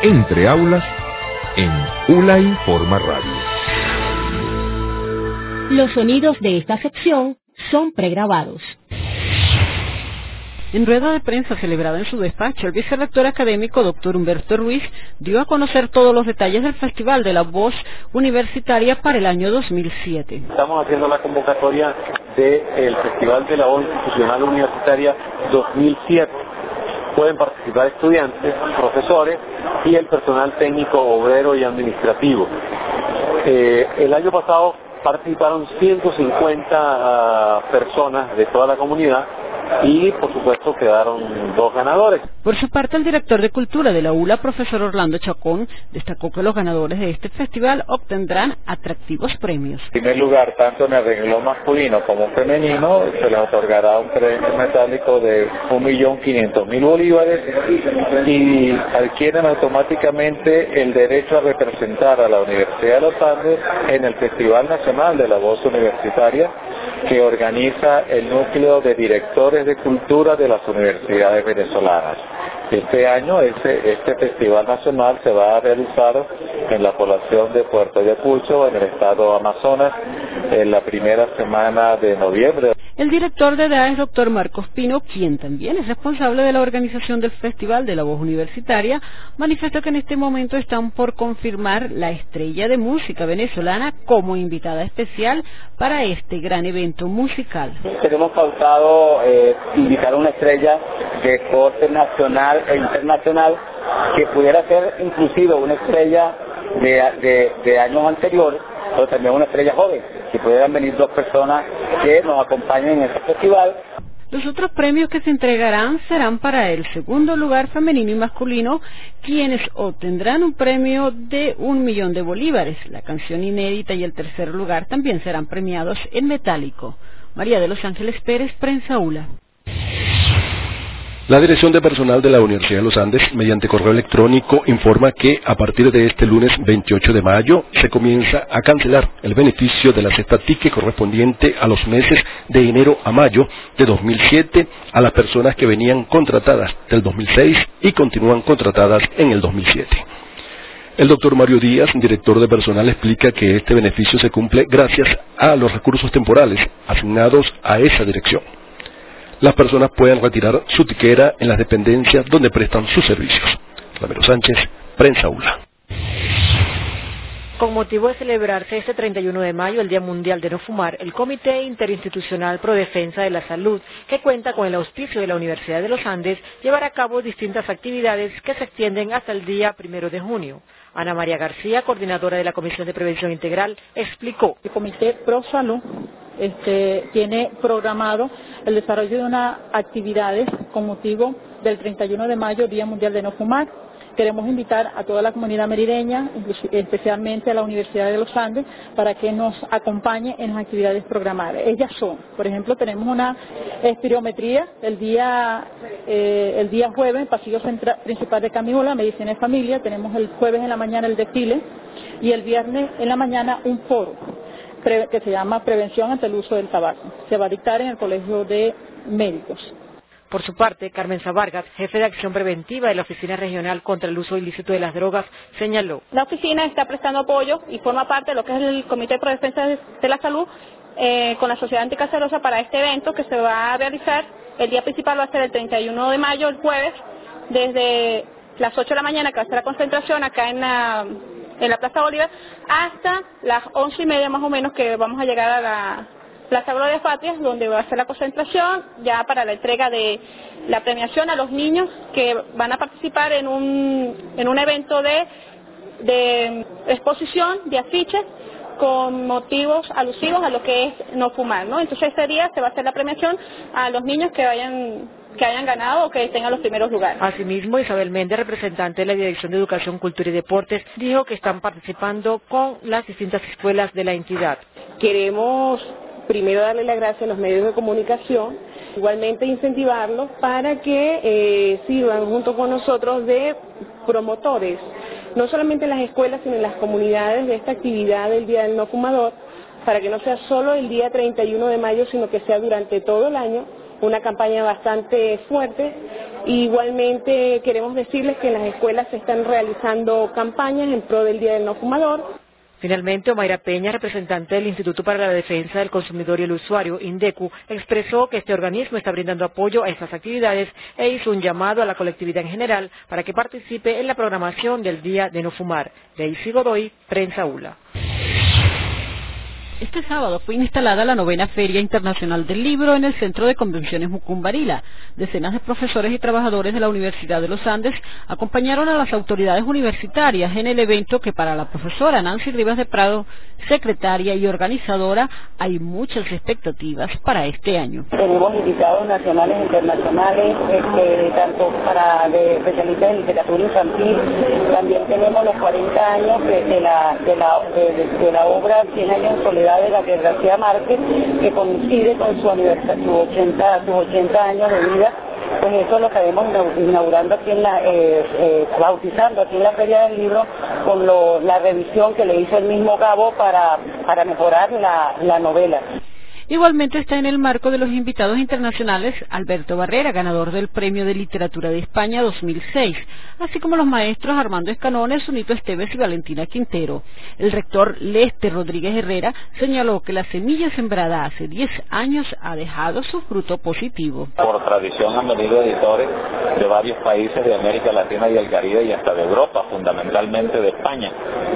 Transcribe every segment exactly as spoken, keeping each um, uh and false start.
Entre aulas en ULA Informa Radio. Los sonidos de esta sección son pregrabados. En rueda de prensa celebrada en su despacho, el vicerrector académico doctor Humberto Ruiz dio a conocer todos los detalles del Festival de la Voz Universitaria para el año dos mil siete. Estamos haciendo la convocatoria del Festival de la Voz Institucional Universitaria dos mil siete. Pueden participar estudiantes, profesores y el personal técnico, obrero y administrativo. Eh, el año pasado participaron ciento cincuenta uh, personas de toda la comunidad y por supuesto quedaron dos ganadores. Por su parte, el director de Cultura de la ULA, profesor Orlando Chacón, destacó que los ganadores de este festival obtendrán atractivos premios. En primer lugar, tanto en el renglón masculino como femenino, se les otorgará un premio metálico de un millón quinientos mil bolívares y adquieren automáticamente el derecho a representar a la Universidad de los Andes en el Festival Nacional de la Voz Universitaria que organiza el núcleo de directores de cultura de las universidades venezolanas. Este año este, este festival nacional se va a realizar en la población de Puerto Ayacucho, en el estado Amazonas, en la primera semana de noviembre. El director de D A E S, doctor Marcos Pino, quien también es responsable de la organización del Festival de la Voz Universitaria, manifestó que en este momento están por confirmar la estrella de música venezolana como invitada especial para este gran evento musical. Tenemos pautado eh, invitar a una estrella de corte nacional e internacional que pudiera ser inclusive una estrella de, de, de años anteriores, pero también una estrella joven, que pudieran venir dos personas que nos acompañen en este festival. Los otros premios que se entregarán serán para el segundo lugar femenino y masculino, quienes obtendrán un premio de un millón de bolívares. La canción inédita y el tercer lugar también serán premiados en metálico. María de los Ángeles Pérez, Prensa ULA. La Dirección de Personal de la Universidad de los Andes, mediante correo electrónico, informa que a partir de este lunes veintiocho de mayo se comienza a cancelar el beneficio de la cesta ticket correspondiente a los meses de enero a mayo de dos mil siete a las personas que venían contratadas del dos mil seis y continúan contratadas en el dos mil siete. El doctor Mario Díaz, director de personal, explica que este beneficio se cumple gracias a los recursos temporales asignados a esa dirección. Las personas pueden retirar su tiquera en las dependencias donde prestan sus servicios. Ramiro Sánchez, Prensa ULA. Con motivo de celebrarse este treinta y uno de mayo, el Día Mundial de No Fumar, el Comité Interinstitucional Pro Defensa de la Salud, que cuenta con el auspicio de la Universidad de los Andes, llevará a cabo distintas actividades que se extienden hasta el día primero de junio. Ana María García, coordinadora de la Comisión de Prevención Integral, explicó. El Comité Pro Salud este, tiene programado el desarrollo de unas actividades con motivo del treinta y uno de mayo, Día Mundial de No Fumar. Queremos invitar a toda la comunidad merideña, especialmente a la Universidad de los Andes, para que nos acompañe en las actividades programadas. Ellas son, por ejemplo, tenemos una espirometría el día eh, el día jueves, en pasillo central, principal de Camiola, Medicina de Familia. Tenemos el jueves en la mañana el desfile y el viernes en la mañana un foro que se llama Prevención ante el uso del tabaco. Se va a dictar en el Colegio de Médicos. Por su parte, Carmen Vargas, jefe de acción preventiva de la Oficina Regional contra el Uso Ilícito de las Drogas, señaló. La oficina está prestando apoyo y forma parte de lo que es el Comité Pro Defensa de la Salud eh, con la Sociedad Anticancerosa para este evento que se va a realizar. El día principal va a ser el treinta y uno de mayo, el jueves, desde las ocho de la mañana, que va a ser la concentración acá en la, en la Plaza Bolívar, hasta las once y media más o menos, que vamos a llegar a la Plaza Gloria Patrias, donde va a ser la concentración ya para la entrega de la premiación a los niños que van a participar en un, en un evento de, de exposición de afiches con motivos alusivos a lo que es no fumar, ¿no? Entonces ese día se va a hacer la premiación a los niños que vayan que hayan ganado o que tengan los primeros lugares. Asimismo, Isabel Méndez, representante de la Dirección de Educación, Cultura y Deportes, dijo que están participando con las distintas escuelas de la entidad. Queremos primero darle las gracias a los medios de comunicación, igualmente incentivarlos para que eh, sirvan junto con nosotros de promotores, no solamente en las escuelas, sino en las comunidades de esta actividad del Día del No Fumador, para que no sea solo el día treinta y uno de mayo, sino que sea durante todo el año una campaña bastante fuerte Igualmente queremos decirles que en las escuelas se están realizando campañas en pro del Día del No Fumador. Finalmente, Omaira Peña, representante del Instituto para la Defensa del Consumidor y el Usuario, INDECU, expresó que este organismo está brindando apoyo a estas actividades e hizo un llamado a la colectividad en general para que participe en la programación del Día de No Fumar. Daisy Godoy, Prensa ULA. Este sábado fue instalada la novena Feria Internacional del Libro en el Centro de Convenciones Mucumbarila. Decenas de profesores y trabajadores de la Universidad de los Andes acompañaron a las autoridades universitarias en el evento que para la profesora Nancy Rivas de Prado, secretaria y organizadora, hay muchas expectativas para este año. Tenemos invitados nacionales e internacionales, este, tanto para de especialistas en literatura infantil, también tenemos los cuarenta años de, de, la, de, la, de, de la obra cien años en soledad de Gabriel García Márquez, que coincide con su aniversario, sus ochenta, sus ochenta años de vida. Pues eso lo estaremos inaugurando aquí en la, eh, eh, bautizando aquí en la Feria del Libro con lo, la revisión que le hizo el mismo Gabo para, para mejorar la, la novela. Igualmente está en el marco de los invitados internacionales Alberto Barrera, ganador del Premio de Literatura de España dos mil seis, así como los maestros Armando Escanones, Sunito Esteves y Valentina Quintero. El rector Lester Rodríguez Herrera señaló que la semilla sembrada hace diez años ha dejado su fruto positivo. Por tradición han venido editores de varios países de América Latina y el Caribe y hasta de Europa, fundamentalmente de España.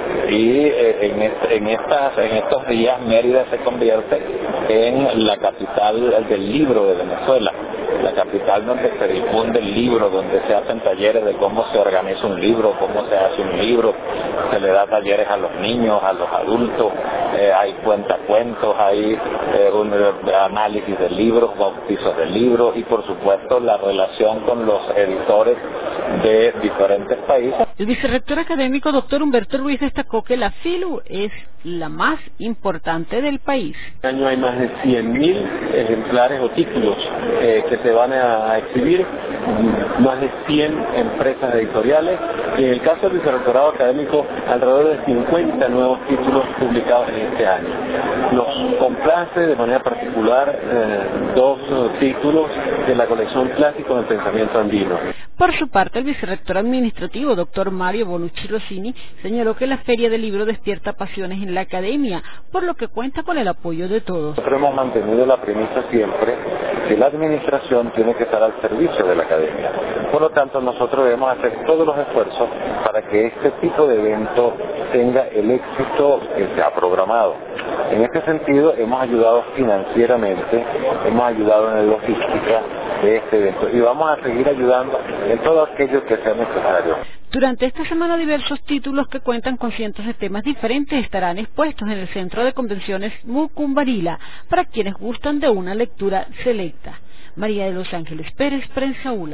Y eh, en, este, en, estas, en estos días Mérida se convierte en la capital del libro de Venezuela, la capital donde se difunde el libro, donde se hacen talleres de cómo se organiza un libro, cómo se hace un libro, se le da talleres a los niños, a los adultos, eh, hay cuentacuentos, hay eh, un análisis de libros, bautizos de libros y por supuesto la relación con los editores de diferentes países. El vicerrector académico doctor Humberto Ruiz destacó que la FILU es la más importante del país. Este año hay más de cien mil ejemplares o títulos eh, que se van a, a exhibir, más de cien empresas editoriales y en el caso del vicerrectorado académico alrededor de cincuenta nuevos títulos publicados en este año. Nos complace de manera particular eh, dos títulos de la colección Clásicos del Pensamiento Andino. Por su parte, el vicerrector administrativo, doctor Mario Bonucci Rossini, señaló que la Feria del Libro despierta pasiones en la academia, por lo que cuenta con el apoyo de todos. Nosotros hemos mantenido la premisa siempre que la administración tiene que estar al servicio de la academia. Por lo tanto, nosotros debemos hacer todos los esfuerzos para que este tipo de evento tenga el éxito que se ha programado. En este sentido, hemos ayudado financieramente, hemos ayudado en la logística de este evento y vamos a seguir ayudando en todo aquello que sea necesario. Durante esta semana diversos títulos que cuentan con cientos de temas diferentes estarán expuestos en el Centro de Convenciones Mucumbarila para quienes gustan de una lectura selecta. María de los Ángeles Pérez, Prensa ULA.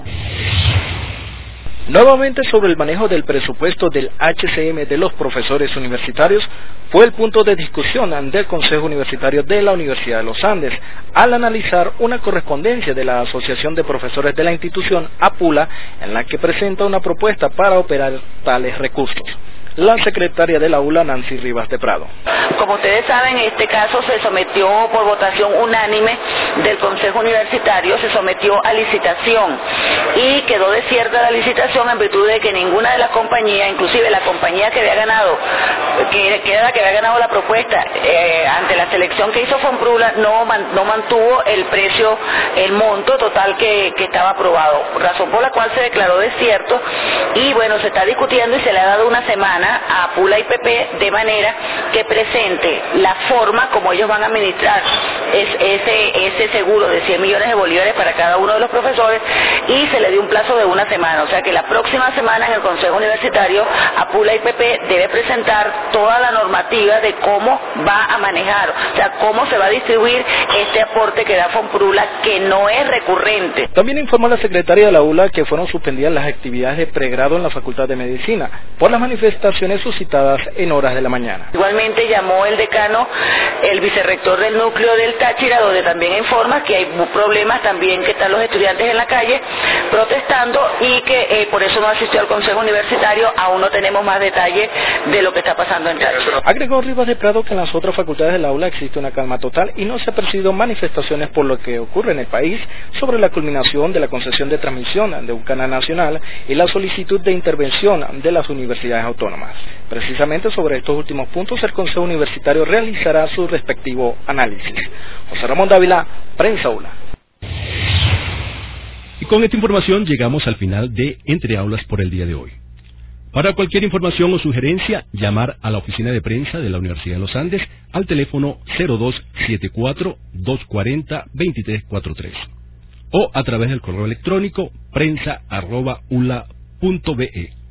Nuevamente sobre el manejo del presupuesto del H C M de los profesores universitarios fue el punto de discusión del Consejo Universitario de la Universidad de los Andes al analizar una correspondencia de la Asociación de Profesores de la institución APULA en la que presenta una propuesta para operar tales recursos. La secretaria de la U L A, Nancy Rivas de Prado. Como ustedes saben, este caso se sometió por votación unánime del Consejo Universitario, se sometió a licitación y quedó desierta la licitación en virtud de que ninguna de las compañías, inclusive la compañía que había ganado, que, que era la que había ganado la propuesta, eh, ante la selección que hizo Fonprula, no, man, no mantuvo el precio, el monto total que, que estaba aprobado, razón por la cual se declaró desierto y bueno, se está discutiendo y se le ha dado una semana a APULA y P P de manera que presente la forma como ellos van a administrar es, ese, ese seguro de cien millones de bolívares para cada uno de los profesores y se le dio un plazo de una semana, o sea que la próxima semana en el Consejo Universitario APULA y P P debe presentar toda la normativa de cómo va a manejar, o sea cómo se va a distribuir este aporte que da Fonprula que no es recurrente. También informó la secretaria de la U L A que fueron suspendidas las actividades de pregrado en la Facultad de Medicina por las manifestaciones suscitadas en horas de la mañana. Igualmente llamó el decano, el vicerrector del núcleo del del Táchira, donde también informa que hay problemas también, que están los estudiantes en la calle protestando y que eh, por eso no asistió al Consejo Universitario. Aún no tenemos más detalles de lo que está pasando en Táchira. Agregó Rivas de Prado que en las otras facultades del aula existe una calma total y no se ha percibido manifestaciones por lo que ocurre en el país sobre la culminación de la concesión de transmisión de un canal nacional y la solicitud de intervención de las universidades autónomas. Precisamente sobre estos últimos puntos el Consejo Universitario realizará su respectivo análisis. José Ramón Dávila, Prensa Aula. Y con esta información llegamos al final de Entre Aulas por el día de hoy. Para cualquier información o sugerencia, llamar a la oficina de prensa de la Universidad de los Andes al teléfono cero dos siete cuatro, dos cuatro cero, dos tres cuatro tres o a través del correo electrónico prensa arroba ula punto be.